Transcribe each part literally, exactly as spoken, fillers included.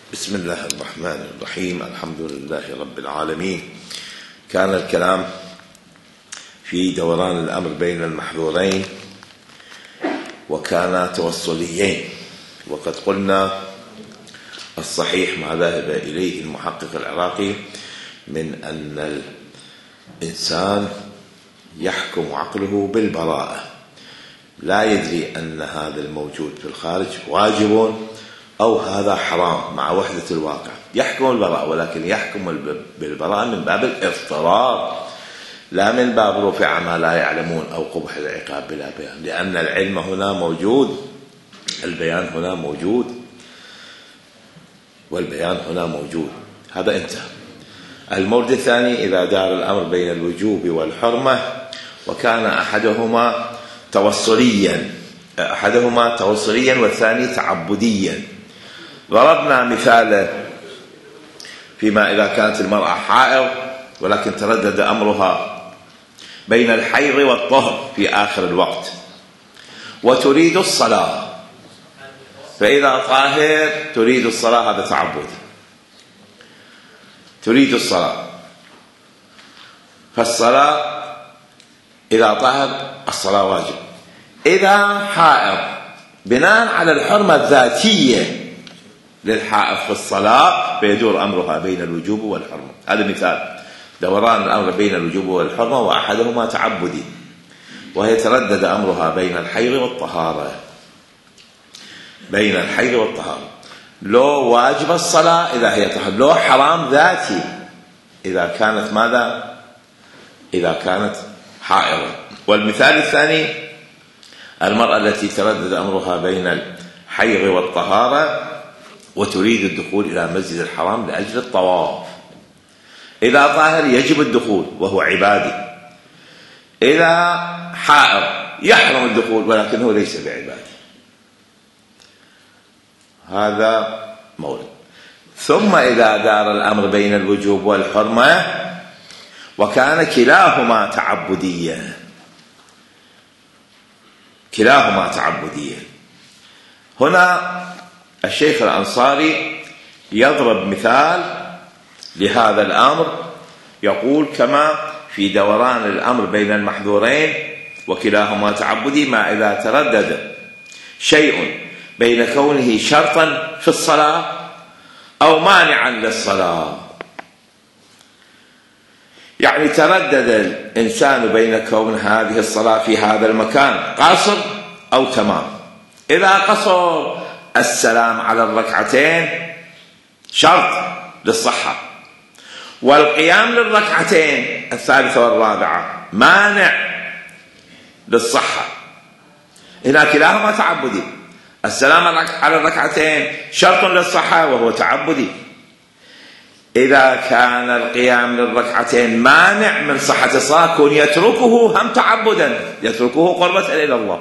بسم الله الرحمن الرحيم. الحمد لله رب العالمين. كان الكلام في دوران الأمر بين المحظورين وكان توصليين، وقد قلنا الصحيح ما ذهب إليه المحقق العراقي من أن الإنسان يحكم عقله بالبراءة، لا يدري أن هذا الموجود في الخارج واجب أو هذا حرام مع وحدة الواقع. يحكم البراءة، ولكن يحكم بالبراءة من باب الاضطرار، لا من باب رفع ما لا يعلمون أو قبح العقاب بلا بيان، لأن العلم هنا موجود، البيان هنا موجود، والبيان هنا موجود. هذا انتهى. المورد الثاني: إذا دار الأمر بين الوجوب والحرمة وكان أحدهما توصليا أحدهما توصليا والثاني تعبديا. ضربنا مثال فيما إذا كانت المرأة حائض ولكن تردد أمرها بين الحيض والطهر في آخر الوقت وتريد الصلاة، فإذا طاهر تريد الصلاة، هذا تعبد، تريد الصلاة، فالصلاة إذا طهر الصلاة واجب. إذا حائض بناء على الحرمة الذاتية للحائض في الصلاة فيدور أمرها بين الوجوب والحرمة. هذا مثال دوران الأمر بين الوجوب والحرمة، وأحدهما تعبدي، وهي تردد أمرها بين الحيض والطهارة، بين الحيض والطهارة، لو واجب الصلاة إذا هي طهر، لو حرام ذاتي إذا كانت ماذا؟ إذا كانت حائضة. والمثال الثاني: المرأة التي تردد أمرها بين الحيض والطهارة وتريد الدخول إلى مسجد الحرام لأجل الطواف. إذا طاهر يجب الدخول وهو عبادي، إذا حائض يحرم الدخول ولكنه ليس بعبادي. هذا مورد. ثم إذا دار الأمر بين الوجوب والحرمة وكان كلاهما تعبديا، كلاهما تعبديا، هنا الشيخ الأنصاري يضرب مثال لهذا الأمر، يقول: كما في دوران الأمر بين المحظورين وكلاهما تعبدي، ما إذا تردد شيء بين كونه شرطا في الصلاة أو مانعا للصلاة. يعني تردد الإنسان بين كون هذه الصلاة في هذا المكان قصر أو تمام. إذا قصر السلام على الركعتين شرط للصحة، والقيام للركعتين الثالثة والرابعة مانع للصحة. هنا كلاهما تعبدي، السلام على الركعتين شرط للصحة وهو تعبدي. إذا كان القيام للركعتين مانع من صحة الصلاة كون يتركه هم تعبدا، يتركه قربة إلى الله.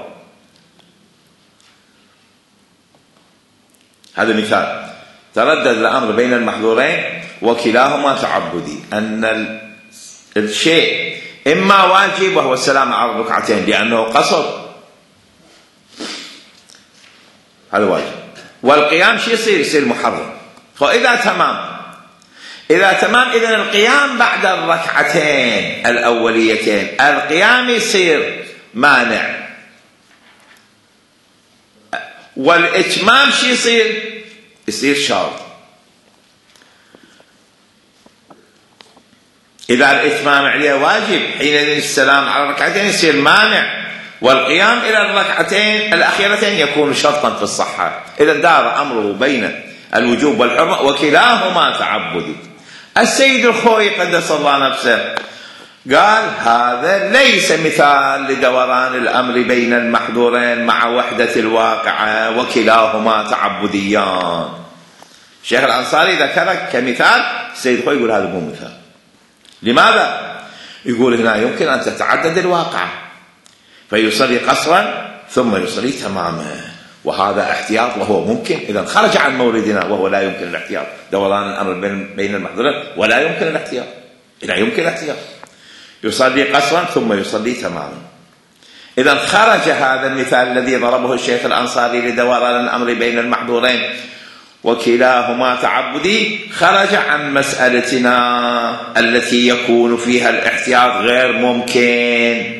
هذا مثال تردد الأمر بين المحظورين وكلاهما تعبدي، أن الشيء إما واجب وهو السلام على الركعتين لأنه قصر، هذا واجب، والقيام شيء يصير يصير محرم. فإذا تمام إذا تمام إذن القيام بعد الركعتين الأوليتين القيام يصير مانع، والإتمام شيء يصير يصير شرط. إذا الإتمام عليه واجب حينئذ السلام على الركعتين يصير مانع، والقيام إلى الركعتين الأخيرتين يكون شرطا في الصحة. إذا دار أمره بين الوجوب والحرمة وكلاهما تعبدي. السيد الخوي قدس الله نفسه قال: هذا ليس مثال لدوران الأمر بين المحظورين مع وحدة الواقع وكلاهما تعبديان. الشيخ الأنصاري ذكره كمثال، السيد الخوي يقول هذا مو مثال. لماذا؟ يقول هنا يمكن أن تتعدد الواقع فيصلي قصرا ثم يصلي تماما، وهذا احتياط وهو ممكن. إذا خرج عن موردنا وهو لا يمكن الاحتياط، دوران الأمر بين المحظورين ولا يمكن الاحتياط. إذا يمكن الاحتياط، يصلي قصرا ثم يصلي تماما. إذا خرج هذا المثال الذي ضربه الشيخ الأنصاري لدوران الأمر بين المحظورين وكلاهما تعبدي خرج عن مسألتنا التي يكون فيها الاحتياط غير ممكن،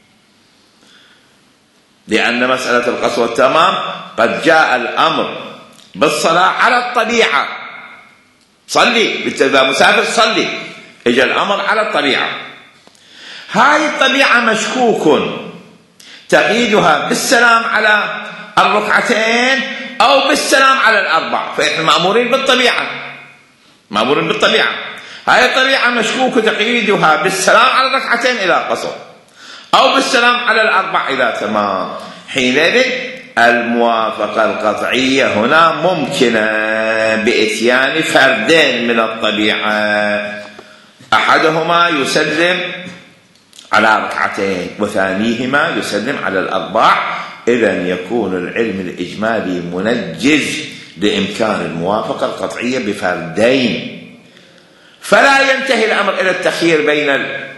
لأن مسألة القصر والتمام قد جاء الأمر بالصلاة على الطبيعة، صلي إذا مسافر صلي، إجا الأمر على الطبيعة. هاي الطبيعة مشكوك تقييدها بالسلام على الركعتين أو بالسلام على الأربع، فإحنا مأمورين بالطبيعة، مأمورين بالطبيعة. هاي الطبيعة مشكوك تقييدها بالسلام على الركعتين إلى قصر أو بالسلام على الأربع إلى تمام. حينئذ الموافقة القطعية هنا ممكنة بإتيان فردين من الطبيعة، أحدهما يسلم على ركعتين وثانيهما يسلم على الأربع، إذن يكون العلم الإجمالي منجز لإمكان الموافقة القطعية بفردين، فلا ينتهي الأمر إلى التخيير بين ال...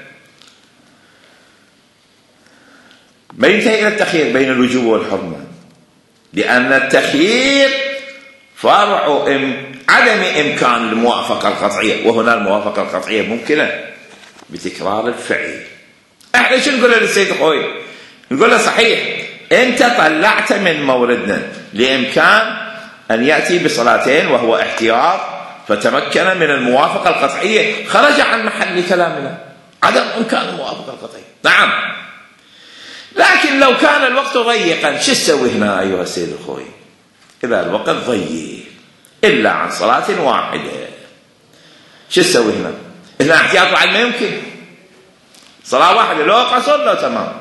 ما ينتهي إلى التخيير بين الوجوب والحرمة، لأن التخيير فرع إم... عدم إمكان الموافقة القطعية، وهنا الموافقة القطعية ممكنة بتكرار الفعل. احنا شو نقول للسيد خوي؟ نقول له صحيح انت طلعت من موردنا لإمكان أن يأتي بصلاتين وهو احتياط فتمكن من الموافقة القطعية، خرج عن محل كلامنا عدم إمكان الموافقة القطعية. نعم، لكن لو كان الوقت ضيقا شو تسوي هنا أيها السيد الخوي؟ إذا الوقت ضيق إلا عن صلاة واحدة شو تسوي هنا؟ هنا احتياط بعد ما يمكن، صلاة واحدة لو قصر لو تمام،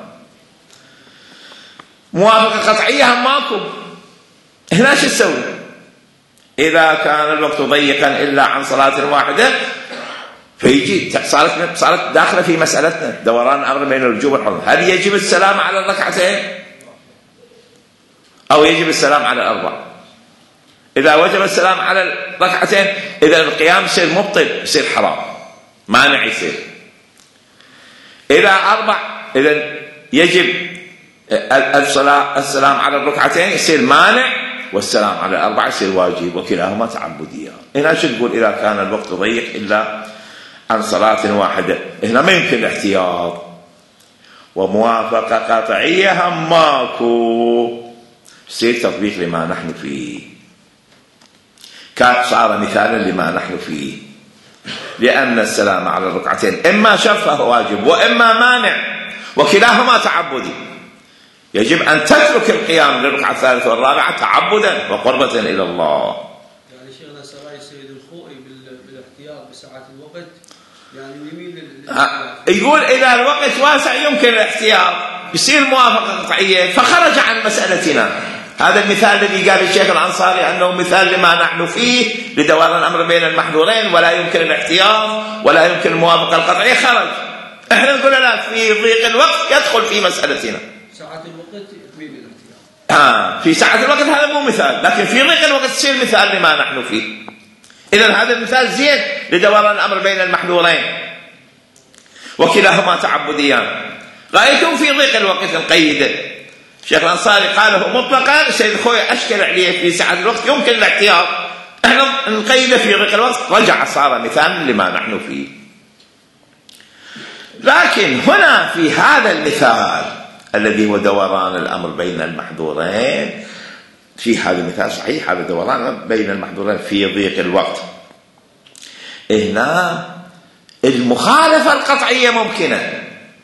موافقة قطعية هم ماكو، هنا شو تسوي؟ إذا كان الوقت ضيقا إلا عن صلاة واحدة فيجي صارت صارت داخلة في مسألتنا دوران أمر بين الوجوب والحرمة، هل يجب السلام على الركعتين أو يجب السلام على الأربع؟ إذا وجب السلام على الركعتين إذا القيام يصير مبطل، يصير حرام، مانع يصير. إذا أربع إذا يجب الصلاة السلام على الركعتين يصير مانع، والسلام على الأربع يصير واجب، وكلاهما تعبديان. هنا شو تقول إذا كان الوقت ضيق إلا عن صلاة واحدة؟ هنا ما يمكن الاحتياط، وموافقة قطعية هم ماكو، يصير تطبيق لما نحن فيه، كان صار مثالا لما نحن فيه، لأن السلام على الركعتين إما شرط فهو واجب وإما مانع، وكلاهما تعبدي، يجب أن تترك القيام للركعة الثالثة والرابعة تعبدا وقربة إلى الله. يعني شيخنا سراي السيد الخوئي بالاحتياط بساعة الوقت يعني يميل يقول إذا الوقت واسع يمكن الاحتياط، يصير موافقة قطعية فخرج عن مسألتنا. هذا المثال الذي قال الشيخ الأنصاري أنه مثال لما نحن فيه لدوران الأمر بين المحظورين ولا يمكن الاحتياط ولا يمكن الموافقة القطعية، خرج. احنا نقول لا، في ضيق الوقت يدخل في مسألتنا. ساعة الوقت يميل الاحتياط. آه في ساعة الوقت هذا مو مثال، لكن في ضيق الوقت يصير مثال لما نحن فيه. إذن هذا المثال زين لدوران الأمر بين المحظورين وكلاهما تعبديان، غايتهم في ضيق الوقت نقيده. الشيخ الأنصاري قاله مطلقا، السيد خوي أشكل عليه في ساعة الوقت يمكن الاحتياط، احنا نقيده في ضيق الوقت، رجع صار مثال لما نحن فيه. لكن هنا في هذا المثال الذي هو دوران الأمر بين المحظورين، في هذا المثال صحيح هذا دوران بين المحظورين في ضيق الوقت، هنا المخالفة القطعية ممكنة.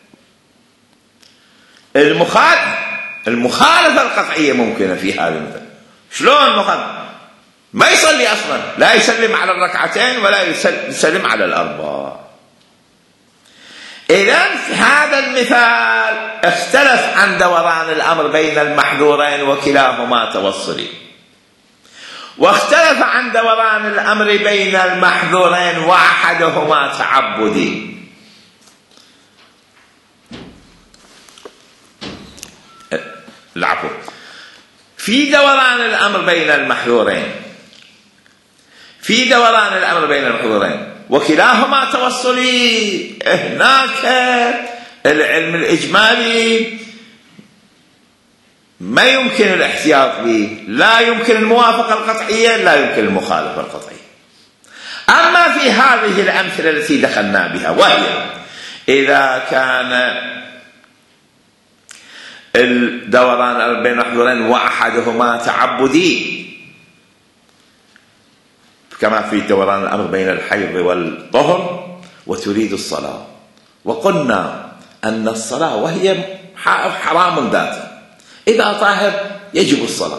المخالفة المخالفة القطعية ممكنة في هذا المثال. شلون مخالفة؟ ما يصلي أصلا، لا يسلم على الركعتين ولا يسلم على الأربع. إذن في هذا المثال اختلف عن دوران الأمر بين المحظورين وكلاهما توصلي، واختلف عن دوران الأمر بين المحظورين وأحدهما تعبدي. العفو، في دوران الأمر بين المحظورين في دوران الأمر بين المحظورين وكلاهما توصلي، هناك العلم الإجمالي ما يمكن الاحتياط به، لا يمكن الموافقة القطعية، لا يمكن المخالفة القطعية. أما في هذه الأمثلة التي دخلنا بها، وهي إذا كان الدوران بين محظورين وأحدهما تعبدي، كما في دوران الأمر بين الحيض والطهر، وتريد الصلاة، وقلنا أن الصلاة وهي حرام ذاته، إذا طاهر يجب الصلاة،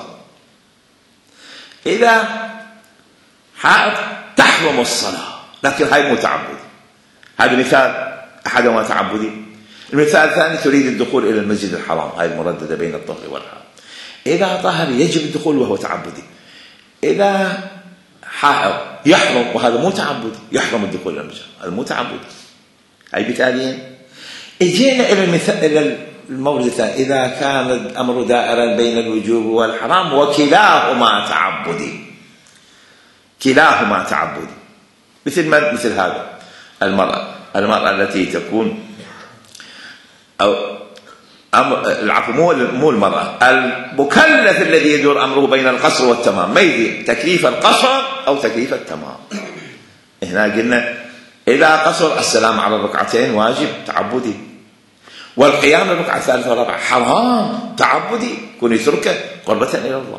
إذا حائض تحرم الصلاة، لكن هاي مو تعبدي. هذا مثال أحدهما تعبدي. المثال الثاني تريد الدخول إلى المسجد الحرام، هاي المرددة بين الطهر والحائض، إذا طاهر يجب الدخول وهو تعبدي، إذا حائض يحرم، وهذا مو تعبدي، يحرم الدخول إلى المسجد، هذا مو تعبدي. هاي مثالين. اجينا إلى المثال إلى المورد الثاني، إذا كان الأمر دائرا بين الوجوب والحرام وكلاهما تعبدي، كلاهما تعبدي، مثل ما مثل هذا المرأة المرأة التي تكون أو العفو مو مو المرأة، المكلف الذي يدور أمره بين القصر والتمام، ما يدري تكليف القصر أو تكليف التمام. هنا قلنا إذا قصر السلام على الركعتين واجب تعبدي، والقيام الركعة الثالثة والرابعة حرام تعبدي، كن يتركه قربة إلى الله.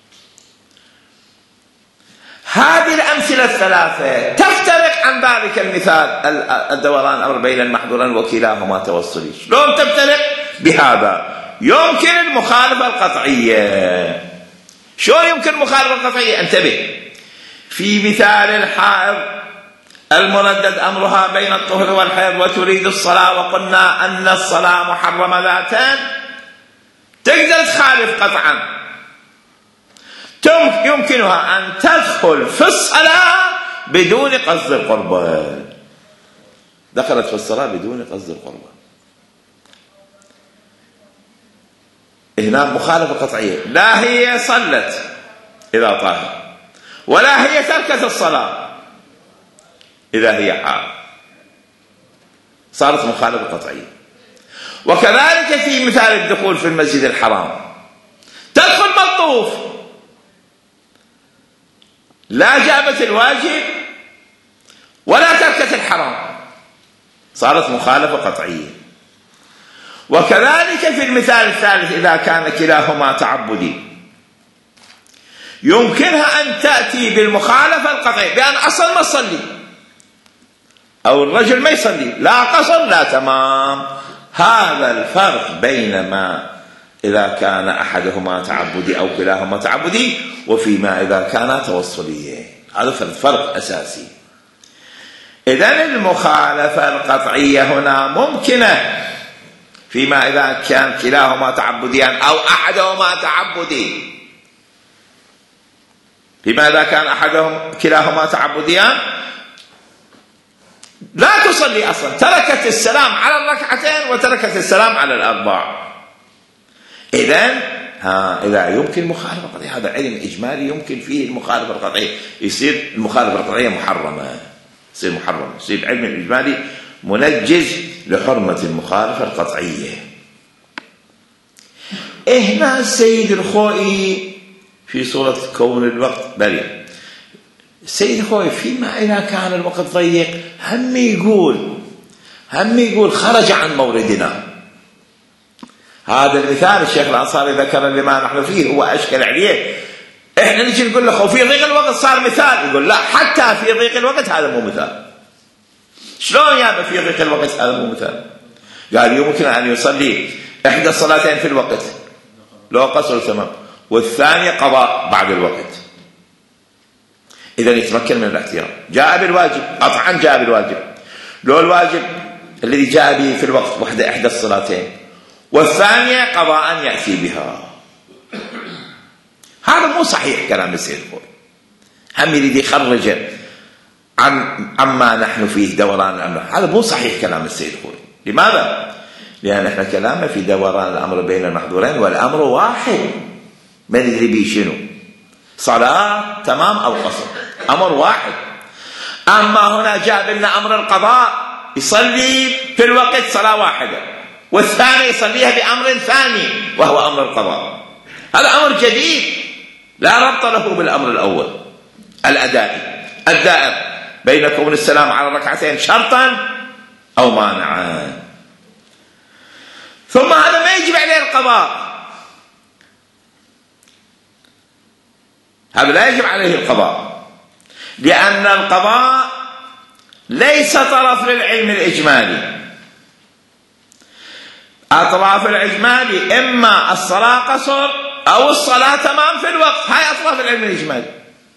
هذه الأمثلة الثلاثة تفترق عن ذلك المثال الدوران أمر بين المحظورين وكلاهما توصلي. شلون تفترق؟ بهذا يمكن المخالفة القطعية. شلون يمكن المخالفة القطعية؟ انتبه، في مثال الحائض المردد أمرها بين الطهر والحيض وتريد الصلاة، وقلنا أن الصلاة محرمة ذاتان، تقدر تخالف قطعا، يمكنها أن تدخل في الصلاة بدون قصد القربان، دخلت في الصلاة بدون قصد القربان، هنا مخالفة قطعية، لا هي صلت إذا طاهر، ولا هي تركت الصلاة إذا هي حائض، صارت مخالفة قطعية. وكذلك في مثال الدخول في المسجد الحرام، تدخل مطوف، لا جابت الواجب ولا تركت الحرام، صارت مخالفة قطعية. وكذلك في المثال الثالث إذا كان كلاهما تعبدي، يمكنها أن تأتي بالمخالفة القطعية بأن أصلا ما تصلي، أو الرجل ما يصلي، لا قصر لا تمام. هذا الفرق بين ما إذا كان أحدهما تعبدي أو كلاهما تعبدي، وفيما إذا كان توصلية، هذا فرق أساسي. إذن المخالفة القطعية هنا ممكنة فيما إذا كان كلاهما تعبديان أو أحدهما تعبدي. فيما إذا كان أحدهم كلاهما تعبديان لا تصلي أصلا، تركت السلام على الركعتين وتركت السلام على الأربع. إذن ها إذا يمكن مخالفة قطعية، هذا علم إجمالي يمكن فيه المخالفة القطعية، يصير المخالفة القطعية محرمة، يصير محرم، يصير علم الإجمالي منجز لحرمة المخالفة القطعية. هنا السيد الخوئي في صورة كون الوقت بريء، السيد الخوئي فيما إذا كان الوقت ضيق هم يقول هم يقول خرج عن موردنا. هذا المثال الشيخ الأنصاري ذكر لما نحن فيه، هو أشكل عليه. إحنا نجي نقول له في ضيق الوقت صار مثال، يقول لا، حتى في ضيق الوقت هذا مو مثال. شلون يا في ضيق الوقت هذا مو مثال؟ قال يمكن أن يصلي إحدى الصلاتين في الوقت لو قصر تمام، والثانية قضاء بعد الوقت، إذا يتمكن من الاحتياط. جاء بالواجب قطعا، جاء بالواجب، لو الواجب الذي جاء به في الوقت وحده إحدى الصلاتين، والثانية قضاء يأتي بها. هذا مو صحيح كلام السيد الخوئي، هم يريد يخرج عن عما نحن فيه دوران الأمر، هذا مو صحيح كلام السيد الخوئي. لماذا؟ لأن احنا كلامنا في دوران الأمر بين المحظورين والأمر واحد، ما ندري به شنو، صلاة تمام أو قصر، أمر واحد. أما هنا جاء لنا أمر القضاء، يصلي في الوقت صلاة واحدة، والثاني يصليها بأمر ثاني وهو أمر القضاء. هذا أمر جديد لا ربط له بالأمر الأول الأدائي الدائر بين كون السلام على الركعتين شرطا أو مانعا. ثم هذا ما يجب عليه القضاء، هذا لا يجب عليه القضاء، لأن القضاء ليس طرف للعلم الإجمالي. أطراف الإجمالي إما الصلاة قصر أو الصلاة تمام في الوقت، هاي أطراف العلم الإجمالي.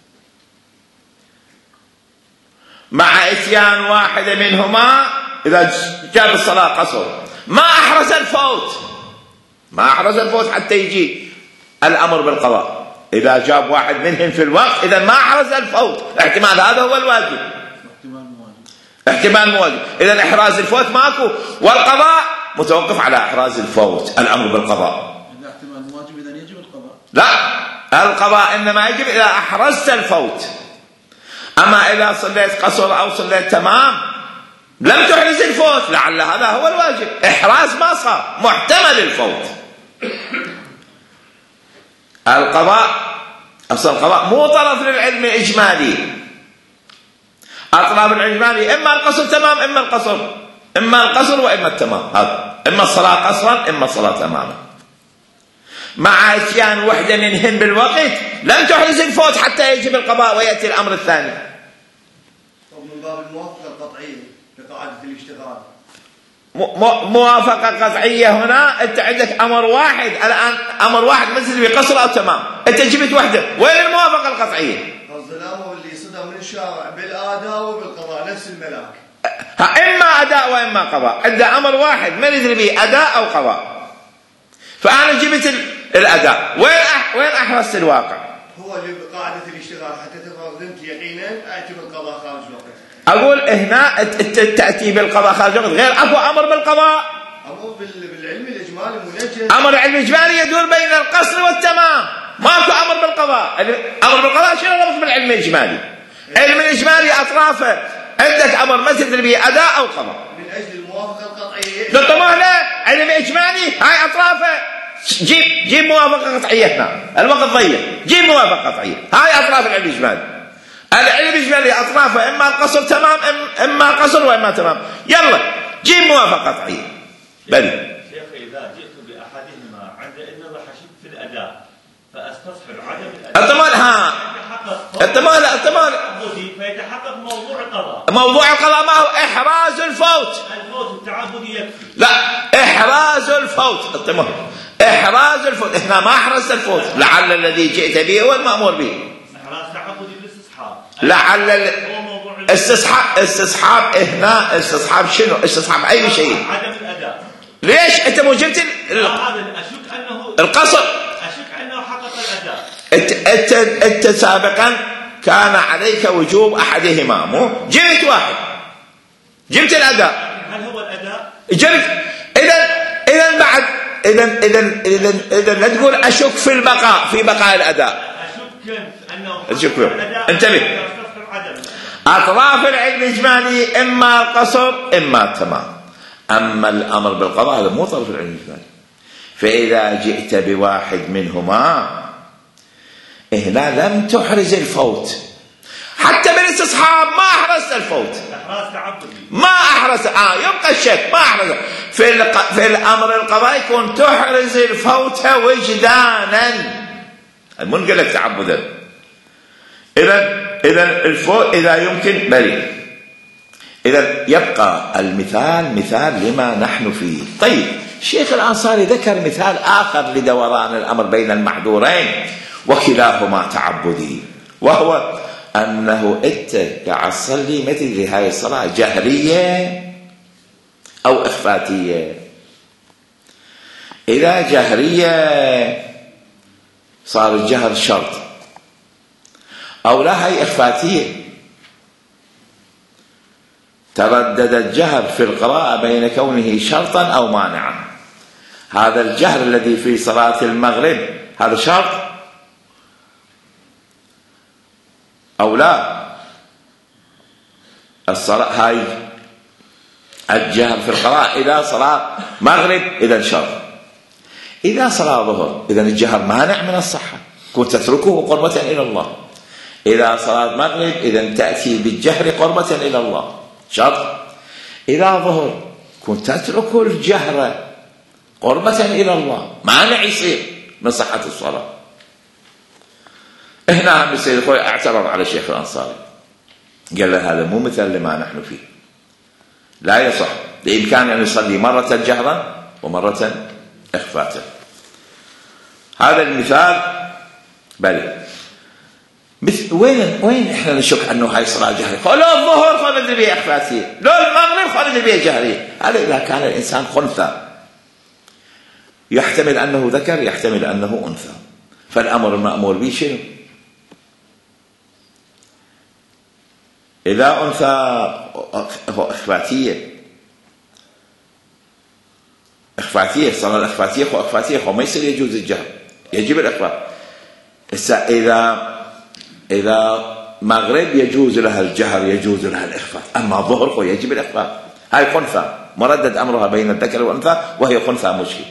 مع إتيان واحدة منهما إذا جاب الصلاة قصر ما أحرز الفوت، ما أحرز الفوت حتى يجي الأمر بالقضاء. إذا جاب واحد منهم في الوقت إذا ما أحرز الفوت، احتمال هذا هو الواجب، احتمال مواجب. إذا إحراز الفوت ماكو، والقضاء متوقف على إحراز الفوت، الأمر بالقضاء. إذا احتمال مواجب إذا يجب القضاء؟ لا، القضاء إنما يجب إذا أحرزت الفوت. أما إذا صليت قصر أو صليت تمام لم تحرز الفوت، لعل هذا هو الواجب، إحراز ما صار، محتمل الفوت. القضاء أصل القضاء مو طرف للعلم الإجمالي. أطراف الإجمالي إما القصر تمام إما القصر، إما القصر وإما التمام، هذا إما الصلاة قصرا إما الصلاة تماما. مع إتيان وحدة منهم بالوقت لم تحرز الفوت حتى يجب القضاء ويأتي الأمر الثاني. من باب الموافقة القطعية لقاعدة الاشتغال، موافقة قطعية هنا أنت عندك أمر واحد الآن، أمر واحد مثل بقصر أو تمام، أنت جبت وحدة، وين الموافقة القطعية؟ قصد الأمر اللي صدر من الشارع بالأداء وبالقضاء نفس الملاك، إما أداء وإما قضاء. عنده أمر واحد ما ندري به أداء أو قضاء، فأنا جبت الأداء، وين أح وين أحرزت الواقع؟ هو اللي بقاعدة الاشتغال حتى تفرضت يقينا أتي بالقضاء خارج الوقت. أقول هنا تأتي بالقضاء خارج الوقت، غير أكو أمر بالقضاء. أمر بالعلم الإجمالي منجز، أمر العلم الإجمالي يدور بين القصر والتمام، ماكو أمر بالقضاء. أمر بالقضاء شنو ربط بالعلم الإجمالي؟ علم الإجمالي أطرافه عندك أمر مثل به أداء أو قضاء. من أجل الموافقة القطعية نطمه له علم إجمالي هاي أطرافه، جيب جيب موافقة قطعية هنا، الوقت ضيق، جيب موافقة قطعية، هاي أطراف العلم الإجمالي. العلم الإجمالي أطرافه إما القصر تمام إما قصر وإما تمام، يلا جيب موافقة قطعية. بل شيخ إذا جئت بأحدهما عند إن وحشت في الأداء فأستصحب عدم الأداء، التمال ها التمال التمال فيتحقق موضوع القضاء. موضوع القضاء ما هو إحراز الفوت، الفوت التعبدي يكفي. لا، إحراز الفوت، التمال إحراز الفوت، إحنا ما أحرزت الفوت، لعل الذي جئت به هو المأمور به. إحراز تعبدي بالاستصحاب، لعل استصحاب استصحاب هنا استصحاب شنو؟ استصحاب أي شيء. عدم الأداء. ليش أنت مو جبت ال... أشك أنه القصر؟ أشك أنه حقق الأداء. أنت أنت أنت سابقا كان عليك وجوب أحدهما، مو جبت واحد، جبت الأداء. هل هو الأداء؟ جبت. إذا إذا بعد إذا إذا إذا إذا لا تقول أشك في البقاء في بقاء الأداء. أشك أنه أشك الأداء. انتبه، أطراف العلم الإجمالي إما القصر إما التمام، أما الأمر بالقضاء هذا مو طرف العلم الإجمالي. فإذا جئت بواحد منهما هنا لم تحرز الفوت، حتى بالاستصحاب ما أحرزت الفوت، إحراز تعبدي ما أحرز. آه يبقى الشك ما أحرز. في الق... في الأمر القضائي يكون تحرز الفوت وجدانا، المنقل لك تعبدا. إذا إذا الفوت إذا يمكن بريء. إذا يبقى المثال مثال لما نحن فيه. طيب الشيخ الأنصاري ذكر مثال آخر لدوران الأمر بين المحذورين وكلاهما تعبدي، وهو أنه أنت قاعد تصلي مثل هاي الصلاة جهرية أو إخفاتية. إذا جهرية صار الجهر شرط، أو لا هي إخفاتية تردد الجهر في القراءة بين كونه شرطا أو مانعا. هذا الجهر الذي في صلاة المغرب هذا شرط أو لا؟ الصلاة هاي الجهر في القراءة إذا صلاة مغرب إذا شرط. إذا صلاة ظهر إذن الجهر مانع من الصحة، كنت تتركه قربة إلى الله. إذا صلاة مغرب إذن تأتي بالجهر قربة إلى الله، شرط. إذا ظهر كنت تترك الجهر قربة إلى الله، مانع يصير من صحة الصلاة. هنا هم السيد الخوي اعترض على الشيخ الأنصاري، قال له هذا مو مثل لما نحن فيه، لا يصح، بإمكانه أن يصلي مرة جهرا ومرة إخفاتا. هذا المثال بلى. مثل وين وين احنا نشك انه هاي صلاه جهريه؟ لو الظهر خلد بها اخفاتيه، لو المغرب خلد بها جهريه. هذا اذا كان الانسان خنثى، يحتمل انه ذكر يحتمل انه انثى، فالامر المامور به شنو؟ اذا انثى اخفاتيه اخفاتيه الصلاه الاخفاتيه خو اخفاتيه خو ما يصير يجوز الجهر، يجب الاخفاء. اذا إذا مغرب يجوز لها الجهر يجوز لها الإخفاء، أما ظهر فيجب الإخفاء. هاي خنثى مردد أمرها بين الذكر والأنثى، وهي خنثى مشكل.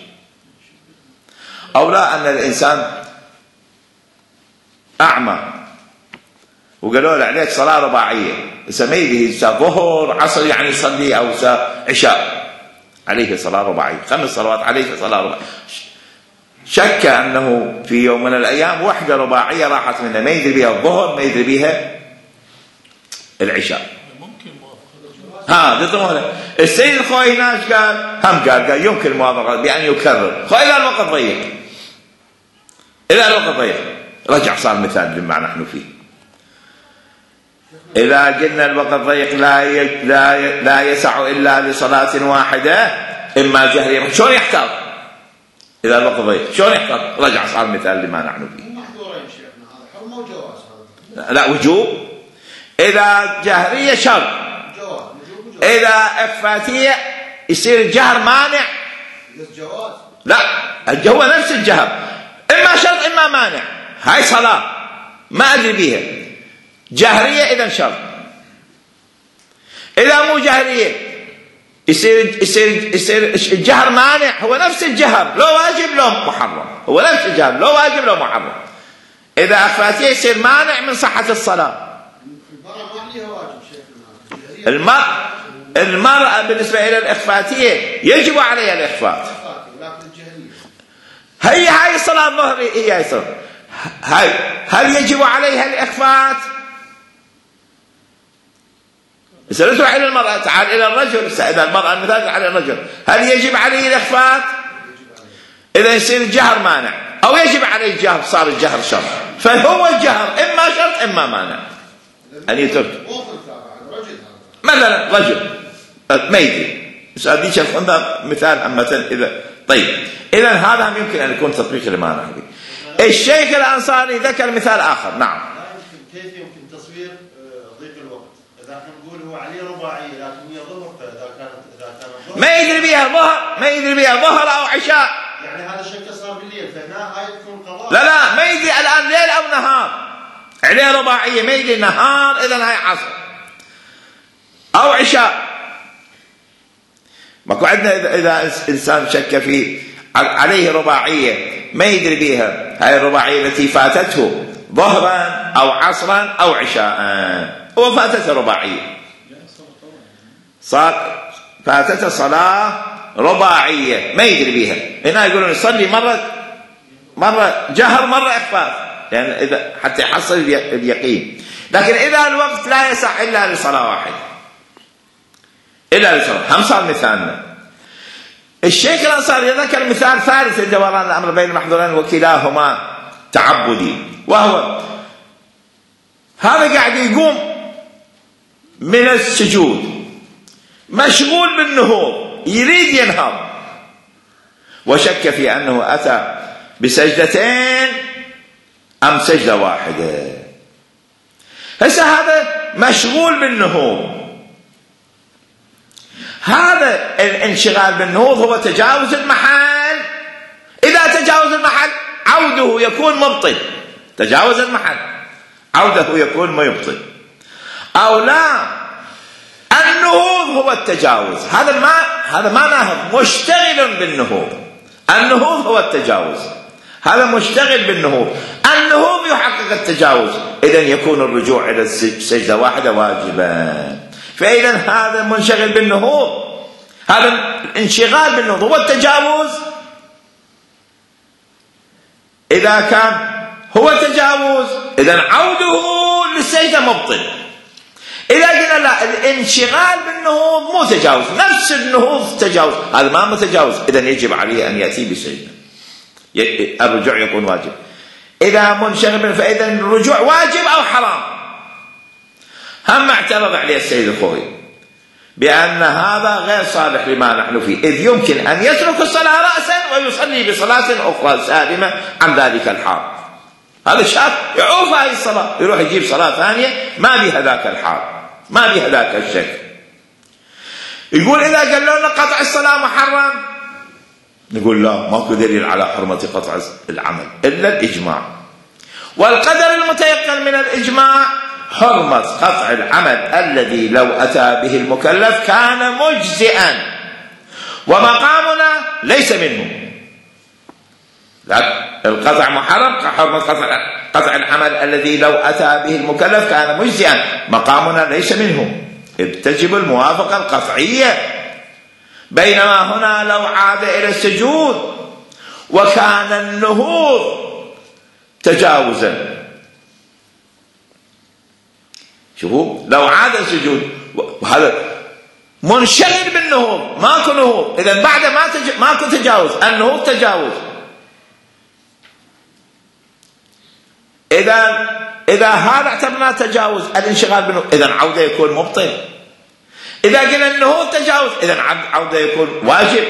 أو لا أن الإنسان أعمى وقالوا له عليك صلاة رباعية، سميه ظهر عصر يعني يصلي أو عشاء، عليه صلاة رباعية، خمس صلوات عليه صلاة رباعية. شك أنه في يوم من الأيام وحدة رباعية راحت منها، ما يدري بها الظهر ما يدري بها العشاء. ها ضد السيد الخوي ناش قال هم قال قال يمكن الموافقة بأن يكرر. خو إذا الوقت ضيق، إذا الوقت ضيق رجع صار مثال لما نحن فيه. إذا قلنا الوقت ضيق لا لا لا يسع إلا لصلاة واحدة إما جهرية، شلون يحتاط؟ إذا الوقت ضيق شلون يحتاط؟ رجع صار مثال لما نحن فيه. محظورين شيخنا، هذا حرمة وجواز هذا. لا وجوب. إذا جهرية شرط، جواز. وجوب إذا إخفاتية يصير الجهر مانع. جواز. لا هو نفس الجهر، إما شرط إما مانع. هاي صلاة ما أدري بيها جهرية إذا شرط. إذا مو جهرية يصير يصير يصير الجهر مانع، هو نفس الجهر لو واجب لو محرم، هو نفس الجهر لو واجب لو محرم. إذا أخفاتيه يصير مانع من صحة الصلاة. المرأة ما عليها واجب شيخنا. المرأة المرأة بالنسبة إلى الإخفاتية يجب عليها الإخفات. لكن الجهرية هي هاي الصلاة الظهر هي هاي الصلاة. هاي هل يجب عليها الإخفات؟ سألته إلى المرأة تعال إلى الرجل، إذا المرأة المثال على الرجل هل يجب عليه الإخفات؟ إذا يصير الجهر مانع أو يجب عليه الجهر، صار الجهر شرط، فهو الجهر إما شرط إما مانع أن يترك. مثلا رجل ما يدري هذيك الخندة مثال عامة. إذا طيب إذا هذا هم يمكن أن يكون تطبيق لما نحن. الشيخ الأنصاري ذكر مثال آخر. نعم. كيف يمكن تصوير ضيق الوقت؟ إذا احنا نقول هو عليه رباعية لكن هي ظهر، فإذا كانت إذا كان ما يدري بها ظهر ما يدري بها ظهر أو عشاء، يعني هذا شك صار بالليل، فهنا هاي تكون قضاء. لا لا ما يدري الآن ليل أو نهار، عليه رباعية ما يدري نهار إذا هاي عصر أو عشاء. ماكو عندنا إذا, إذا إنسان شك في عليه رباعية ما يدري بها، هاي الرباعية التي فاتته ظهرا أو عصرا أو عشاء، هو فاتته رباعية، صار فاتته صلاة رباعية ما يدري بها. هنا يقولون يصلي مرة مرة جهر مرة إخفاف، يعني إذا حتى يحصل اليقين. لكن إذا الوقت لا يسع إلا لصلاة واحدة إلا لصلاة، هم صار مثالنا. الشيخ الأنصاري يذكر مثال ثالث لدوران الأمر بين المحظورين وكلاهما تعبدي، وهو هذا قاعد يقوم من السجود مشغول بالنهوض يريد ينهض، وشك في أنه أتى بسجدتين أم سجدة واحدة. هسه هذا مشغول بالنهوض، هذا الانشغال بالنهوض هو تجاوز المحل. إذا تجاوز المحل عوده يكون مبطل، تجاوز المحل عوده يكون ما يبطل. أو لا النهوض هو التجاوز، هذا ما هذا ما نهض، مشتغل بالنهوض. النهوض هو التجاوز، هذا مشتغل بالنهوض، النهوض يحقق التجاوز، إذن يكون الرجوع إلى السجدة واحدة واجبا. فإذا هذا منشغل بالنهوض، هذا الانشغال بالنهوض هو التجاوز. إذا كان هو تجاوز إذن عوده للسجدة مبطل. إذا قلنا لا، الانشغال بالنهوض مو تجاوز، نفس النهوض تجاوز، هذا ما متجاوز، إذن يجب عليه أن يأتي بسجدة، الرجوع يكون واجب. إذا منشغل فإذا الرجوع واجب أو حرام. هم اعترض عليه السيد الخوئي بأن هذا غير صالح لما نحن فيه، إذ يمكن أن يترك الصلاة رأسا ويصلي بصلاة أخرى سالمة عن ذلك الحال. هذا شاب يعوف هذه الصلاة، يروح يجيب صلاة ثانية ما بها ذاك الحال، ما بها ذاك الشكل. يقول إذا قالوا لنا قطع الصلاة محرم، نقول لا، ماكو دليل على حرمة قطع العمل إلا الإجماع، والقدر المتيقن من الإجماع حرمة قطع العمل الذي لو أتى به المكلف كان مجزئا، ومقامنا ليس منه. القطع محرم، حرمة قطع العمل الذي لو أتى به المكلف كان مجزئا، مقامنا ليس منه، إذ تجب الموافقة القطعية. بينما هنا لو عاد إلى السجود وكان النهوض تجاوزا، شوفوا لو عاد السجود وهذا منشغل بالنهوض، ماكو نهوض، إذن بعد ما تج... ماكو تجاوز، النهوض تجاوز. إذا إذا هذا اعتبرنا تجاوز الانشغال بالنهوض، إذن عودة يكون مبطل. إذا قلنا النهوض تجاوز، إذن عودة يكون واجب.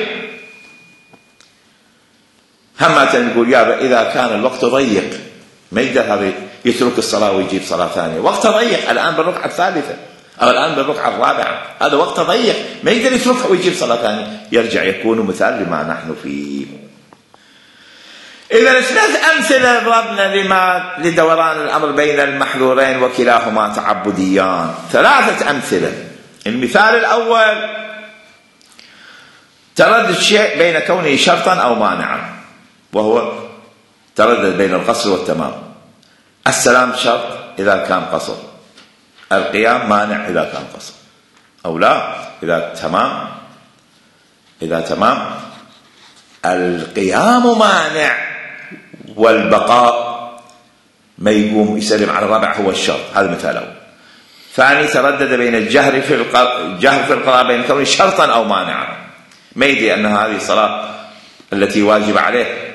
هم نقول يا إذا كان الوقت ضيق ما يقدر هذا يترك الصلاة ويجيب صلاة ثانية، وقت ضيق الآن بالركعة الثالثة أو الآن بالركعة الرابعة، هذا وقت ضيق ما يقدر يتركها ويجيب صلاة ثانية، يرجع يكون مثال لما نحن فيه. إذا ثلاث أمثلة ضربنا لما لدوران الأمر بين المحذورين وكلاهما تعبديان، ثلاثة أمثلة. المثال الأول تردد الشيء بين كونه شرطا أو مانعا، وهو تردد بين القصر والتمام. السلام شرط إذا كان قصر، القيام مانع إذا كان قصر، أو لا إذا تمام. إذا تمام القيام مانع والبقاء ما يقوم يسلم على الرابع هو الشرط، هذا مثال أول. ثاني تردد بين الجهر في الجهر في القراءة بين كونه شرطا أو مانعا، ما يدري أن هذه الصلاة التي واجب عليه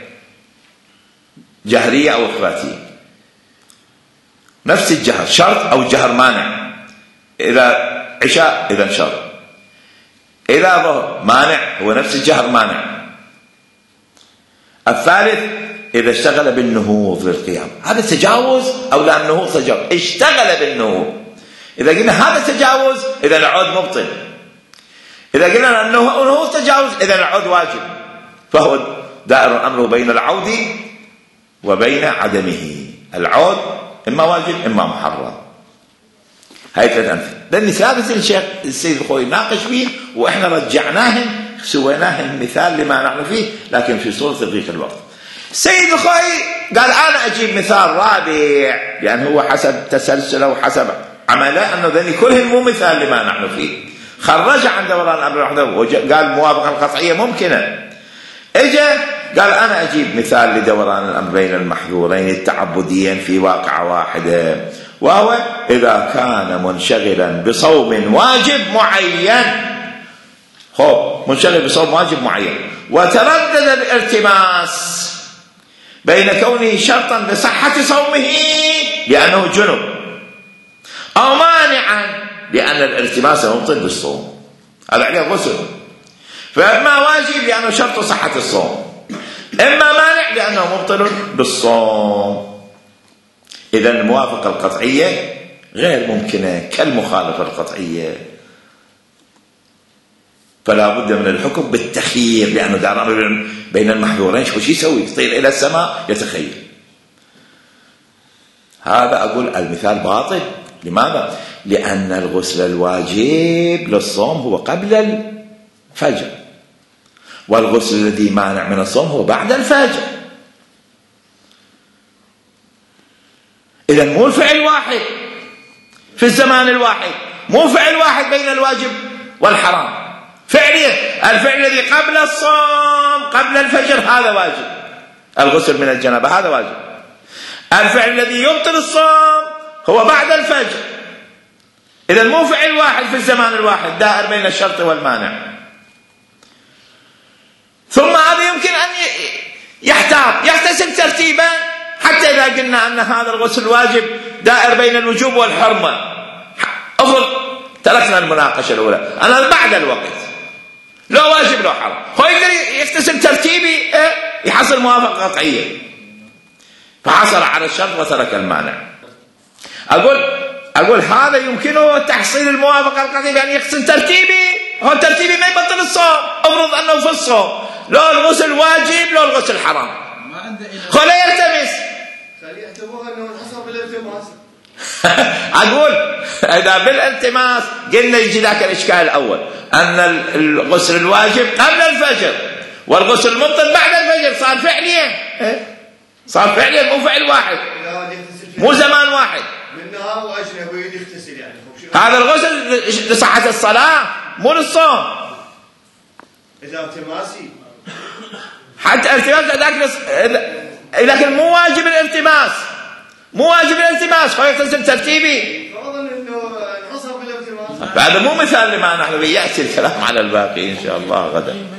جهرية أو إخباتية، نفس الجهر شرط أو الجهر مانع. إذا عشاء إذا شرط، إذا ظهر مانع، هو نفس الجهر مانع. الثالث إذا اشتغل بالنهوض للقيام، هذا تجاوز أو لا النهوض تجاوز، اشتغل بالنهوض. إذا قلنا هذا تجاوز إذا العود مبطل، إذا قلنا النهوض تجاوز إذا العود واجب، فهو دائر أمره بين العود وبين عدمه. العود إما واجب إما محرم. هاي ثلاث أمثلة. لأن ثابت الشيخ السيد الخوئي ناقش فيه وإحنا رجعناهم سويناه مثال لما نحن فيه، لكن في صورة ضيق الوقت. السيد الخوئي قال أنا أجيب مثال رابع، لأن هو حسب تسلسله وحسب عمله أنه ذني كلهم مو مثال لما نحن فيه. خرج عن دوران الأمر وحده وقال موافقة القطعية ممكنة. إجا قال أنا أجيب مثال لدوران الأمر بين المحذورين التعبديين في واقعة واحدة، وهو إذا كان منشغلا بصوم واجب معين. هو منشغل بصوم واجب معين وتردد الالتماس بين كونه شرطا بصحة صومه لأنه جنب، أو مانعا لأن الالتماس مبطل بالصوم، هذا عليه غسل. فإما واجب لأنه شرط صحة الصوم، إما مانع لأنه مبطل بالصوم. إذا الموافقة القطعية غير ممكنة كالمخالفة القطعية، فلا بد من الحكم بالتخيير، لأنه دار بين المحذورين شو يسوي؟ يطير إلى السماء يتخيل. هذا أقول المثال باطل. لماذا؟ لأن الغسل الواجب للصوم هو قبل الفجر، والغسل الذي مانع من الصوم هو بعد الفجر. إذا مو الفعل واحد في الزمان الواحد، مو فعل واحد بين الواجب والحرام. فعليا الفعل الذي قبل الصوم قبل الفجر هذا واجب، الغسل من الجنابة هذا واجب. الفعل الذي يبطل الصوم هو بعد الفجر. إذا مو فعل واحد في الزمان الواحد دائر بين الشرط والمانع. ثم هذا يمكن أن يحتاط يحتسب ترتيبا، حتى إذا قلنا أن هذا الغسل واجب دائر بين الوجوب والحرمة، أفرض تركنا المناقشة الأولى أنا بعد الوقت لو واجب لو حرام، هو يقدر يحتسب ترتيبي يحصل موافقة قطعية، فحصل على الشرط وترك المانع. أقول أقول هذا يمكنه تحصيل الموافقة القطعية بأن يحسن ترتيبي، هو ترتيبي ما يبطل الصوم. أفرض أنه في الصوم لو الغسل واجب لو الغسل حرام، خلا يلتمس يعتبرها أنه انحصر بالالتماس. أقول إذا بالالتماس قلنا يجي ذاك الإشكال الأول أن الغسل الواجب قبل الفجر والغسل المبطل بعد الفجر، صار فعليا صار فعليا مو فعل واحد، مو زمان واحد. منها وأجنبي يغتسل يعني هذا الغسل لصحة الصلاة مو للصوم. إذا التماسي حتى التماس ذاك لكن مو واجب الالتماس، مو واجب الالتماس، هو يلتزم ترتيبي. فرضا انه انحصر بالالتماس. هذا مو مثال لما نحن، يأتي الكلام على الباقي إن شاء الله غدا.